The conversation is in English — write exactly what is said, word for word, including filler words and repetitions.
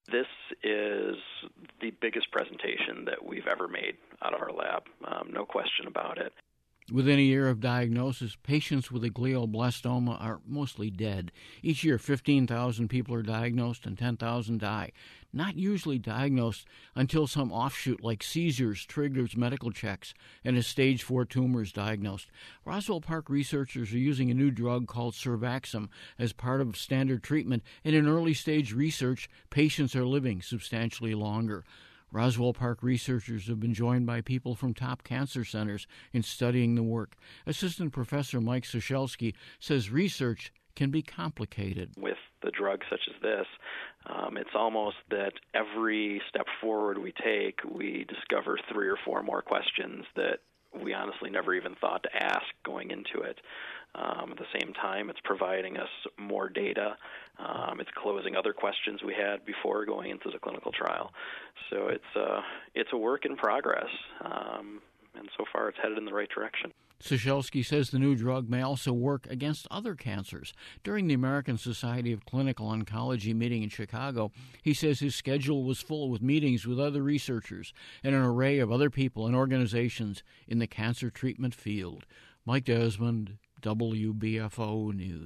This is the biggest presentation that we've ever made out of our lab, um, no question about it. Within a year of diagnosis, patients with a glioblastoma are mostly dead. Each year, fifteen thousand people are diagnosed and ten thousand die. Not usually diagnosed until some offshoot like seizures triggers medical checks and a stage four tumor is diagnosed. Roswell Park researchers are using a new drug called Survaxam as part of standard treatment, and in early stage research, patients are living substantially longer. Roswell Park researchers have been joined by people from top cancer centers in studying the work. Assistant Professor Mike Soshelski says research can be complicated. With the drugs such as this, um, it's almost that every step forward we take, we discover three or four more questions that we honestly never even thought to ask going into it. Um, at the same time, it's providing us more data. Um, it's closing other questions we had before going into the clinical trial. So it's uh, it's a work in progress, um, and so far it's headed in the right direction. Soshelski says the new drug may also work against other cancers. During the American Society of Clinical Oncology meeting in Chicago, he says his schedule was full with meetings with other researchers and an array of other people and organizations in the cancer treatment field. Mike Desmond, W B F O News.